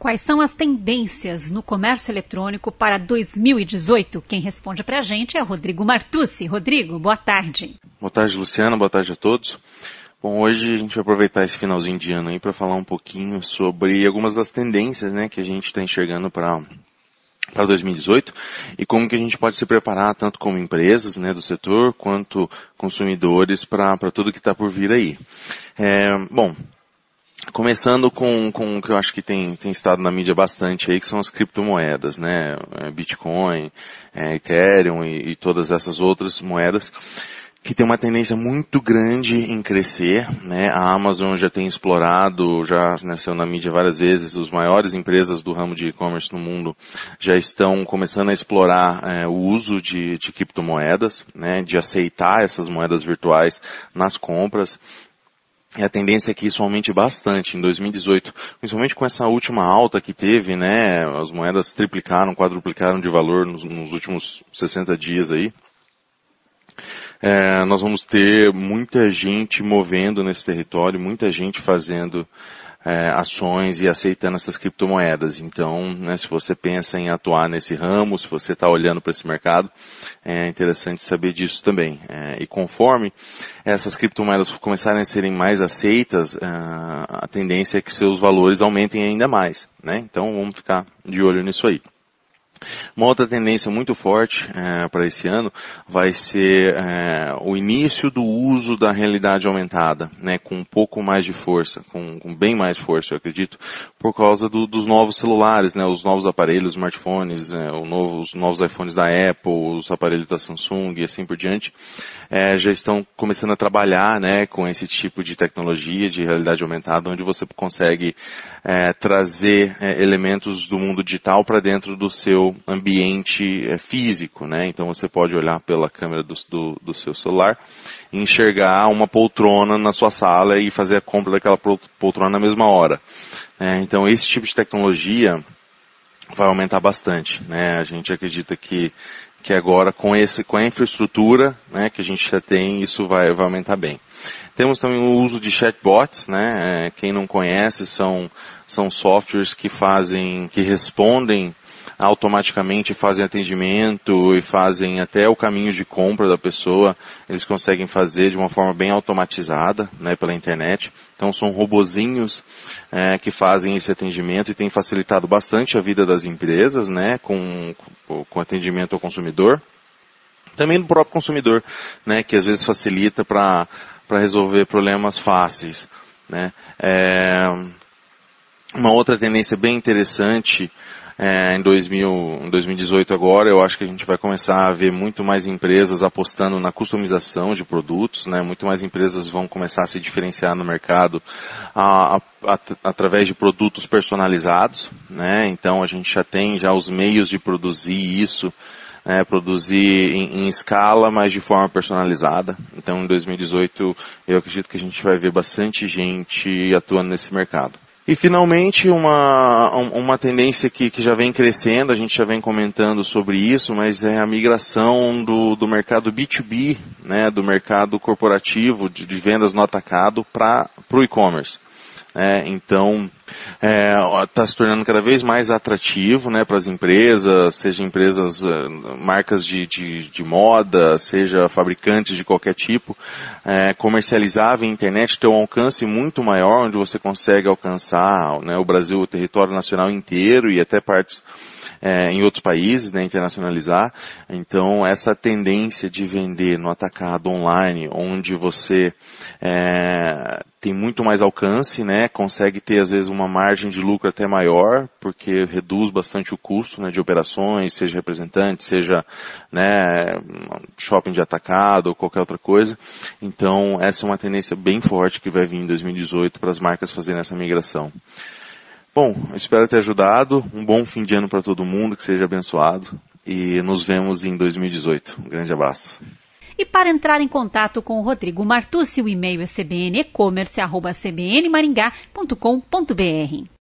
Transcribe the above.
quais são as tendências no comércio eletrônico para 2018? Quem responde para a gente é Rodrigo Martucci. Rodrigo, boa tarde. Boa tarde, Luciana. Boa tarde a todos. Bom, hoje a gente vai aproveitar esse finalzinho de ano aí para falar um pouquinho sobre algumas das tendências, né, que a gente está enxergando para 2018 e como que a gente pode se preparar tanto como empresas, né, do setor quanto consumidores para tudo que está por vir aí. Bom, começando com o que eu acho que tem estado na mídia bastante aí, que são as criptomoedas, né, Bitcoin, Ethereum e todas essas outras moedas que tem uma tendência muito grande em crescer, né? A Amazon já tem explorado, já nasceu na mídia várias vezes, as maiores empresas do ramo de e-commerce no mundo já estão começando a explorar o uso de criptomoedas, né? De aceitar essas moedas virtuais nas compras. E a tendência é que isso aumente bastante em 2018, principalmente com essa última alta que teve, né? As moedas triplicaram, quadruplicaram de valor nos últimos 60 dias aí. Nós vamos ter muita gente movendo nesse território, muita gente fazendo ações e aceitando essas criptomoedas. Então, né, se você pensa em atuar nesse ramo, se você está olhando para esse mercado, é interessante saber disso também. E conforme essas criptomoedas começarem a serem mais aceitas, a tendência é que seus valores aumentem ainda mais, né? Então, vamos ficar de olho nisso aí. Uma outra tendência muito forte para esse ano vai ser o início do uso da realidade aumentada, né, com um pouco mais de força, com bem mais força, eu acredito, por causa dos novos celulares, né, os novos aparelhos, smartphones, os novos iPhones da Apple, os aparelhos da Samsung e assim por diante, já estão começando a trabalhar, né, com esse tipo de tecnologia de realidade aumentada, onde você consegue trazer elementos do mundo digital para dentro do seu ambiente físico, né? Então você pode olhar pela câmera do seu celular e enxergar uma poltrona na sua sala e fazer a compra daquela poltrona na mesma hora. Então esse tipo de tecnologia vai aumentar bastante, né? A gente acredita que agora com a infraestrutura, né, que a gente já tem, isso vai aumentar bem. Temos também o uso de chatbots, né? Quem não conhece são softwares que respondem automaticamente, fazem atendimento e fazem até o caminho de compra da pessoa, eles conseguem fazer de uma forma bem automatizada, né, pela internet. Então são robozinhos que fazem esse atendimento e tem facilitado bastante a vida das empresas, né, com atendimento ao consumidor. Também do próprio consumidor, né, que às vezes facilita para resolver problemas fáceis, né. Uma outra tendência bem interessante em 2018 agora, eu acho que a gente vai começar a ver muito mais empresas apostando na customização de produtos, né? Muito mais empresas vão começar a se diferenciar no mercado através de produtos personalizados, né? Então a gente já tem os meios de produzir isso, produzir em escala, mas de forma personalizada. Então em 2018 eu acredito que a gente vai ver bastante gente atuando nesse mercado. E finalmente uma tendência que já vem crescendo, a gente já vem comentando sobre isso, mas é a migração do mercado B2B, né, do mercado corporativo de vendas no atacado para o e-commerce. Então, está se tornando cada vez mais atrativo, né, para as empresas, seja empresas, marcas de moda, seja fabricantes de qualquer tipo, comercializar via internet, ter um alcance muito maior, onde você consegue alcançar, né, o Brasil, o território nacional inteiro e até partes em outros países, né, internacionalizar. Então, essa tendência de vender no atacado online, onde você tem muito mais alcance, né, consegue ter às vezes uma margem de lucro até maior, porque reduz bastante o custo, né, de operações, seja representante, seja, né, shopping de atacado ou qualquer outra coisa. Então, essa é uma tendência bem forte que vai vir em 2018 para as marcas fazerem essa migração. Bom, espero ter ajudado. Um bom fim de ano para todo mundo, que seja abençoado. E nos vemos em 2018. Um grande abraço. E para entrar em contato com o Rodrigo Martucci, o e-mail é cbnecommerce@cbnmaringá.com.br.